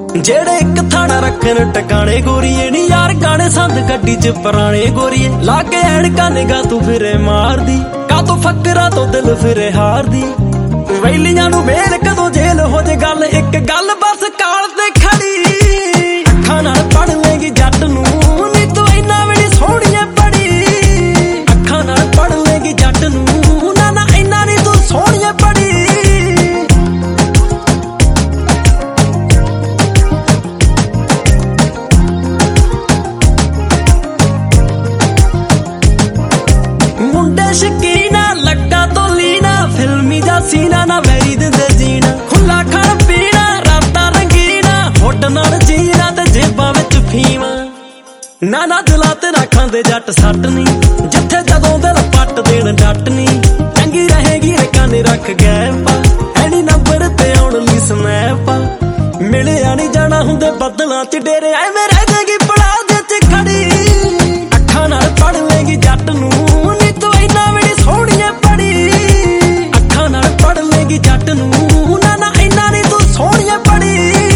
ਜਿਹੜੇ ਇੱਕ ਥਾਣਾ ਰੱਖਣ ਟਿਕਾਣੇ ਗੋਰੀਏ ਨੀ ਯਾਰ ਗਾਣੇ ਸੰਦ ਗੱਡੀ ਚ ਪੁਰਾਣੇ ਗੋਰੀਏ ਲਾ ਕੇ ਐਨਕਾਂ ਨਿਗਾ ਤੂੰ ਫਿਰੇ ਮਾਰਦੀ ਕਾ ਤੂੰ ਫੱਕਰਾਂ ਤੋਂ ਦਿਲ ਫਿਰੇ ਹਾਰਦੀ ਵੈਲੀਆਂ ਨੂੰ ਵੇਲ ਕਦੋਂ ਜੇਲ ਹੋ ਜੇ ਗੱਲ ਇੱਕ ਗੱਲ ਬਸ ਕਾਲ ਤੇ ਖੜੀ ਅੱਖਾਂ ਨਾਲ ਪੜ ਲੇਗੀ ਜੱਟ ਨੂੰ ਨੀ ਤੂੰ ਇੰਨਾ ਵੀ ਨੀ ਸੋਹਣੀਏ ਪੜੀ ਅੱਖਾਂ ਨਾਲ ਪੜ ਲੇਗੀ ਜੱਟ ਨੂੰ ਨਾ ਨਾ ਇੰਨਾ ਨੀ ਤੂੰ ਸੋਹਣੀਏ ਪੜੀ ਮੁੰਡੇ ਸ਼ਕੀਨਾ ਲੱਗਾ ਤੋਂ ਲੀਨਾ ਫਿਲਮੀ ਦਾ ਸੀਨਾ ਨਾ ਵੈਰੀ ਦਿੰਦੇ ਜੀਣਾ ਖੁੱਲਾ ਖਾਣ ਪੀਣਾ ਰਾਤਾਂ ਰੰਗੀਨਾ ਹੁੱਡ ਨਾਲ ਜੀਣਾ ਤੇ ਜੇਬਾਂ ਵਿੱਚ ਫੀਵਾਂ ਨਾ ਨਾ ਦਿਲਾਂ ਤੇ ਨਾ ਖਾਂਦੇ ਜੱਟ ਸੱਟ ਨੀ ਜਿੱਥੇ ਜਦੋਂ ਦਿਲ ਪੱਟ ਦੇਣ ਡੱਟ ਨੀ ਚੰਗੀ ਰਹੇਗੀ ਰਕਾਨੇ ਰੱਖ ਗਏ ਪਾ ਐਨੀ ਨੰਬਰ ਤੇ ਆਉਣ ਲਈ ਸਨੈਪ ਮਿਲਿਆ ਨੀ ਜਾਣਾ ਹੁੰਦੇ ਬੱਦਲਾਂ ਚ ਡੇਰੇ ਐਵੇਂ ਰਹਿ ਜਾਏਗੀ ਪੜਾ ਦੇ ਚ ਖੜੀ ਅੱਖਾਂ ਨਾਲ ਪੜ ਲੇਗੀ ਜੱਟ ਨੂੰ ਨੀ ਤੂੰ ਇੰਨਾ ਵੀ ਨੀ ਸੋਹਣੀਏ ਪੜੀ ਅੱਖਾਂ ਨਾਲ ਪੜ ਲੇਗੀ ਜੱਟ ਨੂੰ ਨਾ ਨਾ ਇੰਨਾ ਨੀ ਤੂੰ ਸੋਹਣੀਏ ਪੜੀ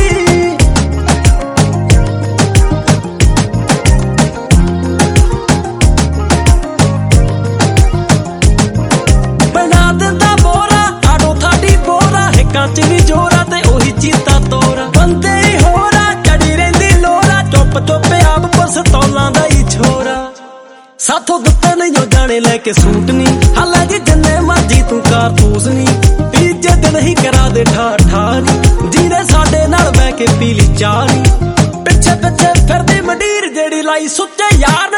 ਬਣਾ ਦਿੰਦਾ ਬੋਰਾ ਆੜੋ ਥਾਡੀ ਬੋਰਾ ਹਿੱਕਾਂ ਚ ਵੀ ਜੋਰਾ ਤੇ ਉਹੀ ਚੀਤਾ ਤੋਰਾ ਬੰਦੇ ਹੀ ਹੋਰਾ ਚੜੀ ਰਹਿੰਦੀ ਲੋਰਾ ਚੁੱਪ ਚੁੱਪ ਆਪ ਪਸਤੌਲਾਂ ਦਾ ਹੀ ਛੋਰਾ ਸਾਥੋਂ ਦਿੱਤੇ ਨਹੀਂ ਉਹ ਜਾਣੇ ਲੈ ਕੇ ਸੂਟ ਨੀ ਹਾਲਾਂ ਜੀ ਜਿੰਨੇ ਮਰਜੀ ਤੂੰ ਕਾਰਤੂਸ ਨੀ ਤੀਜੇ ਦਿਨ ਹੀ ਕਰਾ ਦੇ ਠਾ ਠਾ ਨੀ ਜਿਹਨੇ ਸਾਡੇ ਨਾਲ ਬਹਿ ਕੇ ਪੀ ਲਈ ਚਾਹ ਨੀ ਪਿੱਛੇ ਪਿੱਛੇ ਫਿਰਦੀ ਮੰਡੀਰ ਜਿਹੜੀ ਲਾਈ ਸੁੱਚੇ ਯਾਰ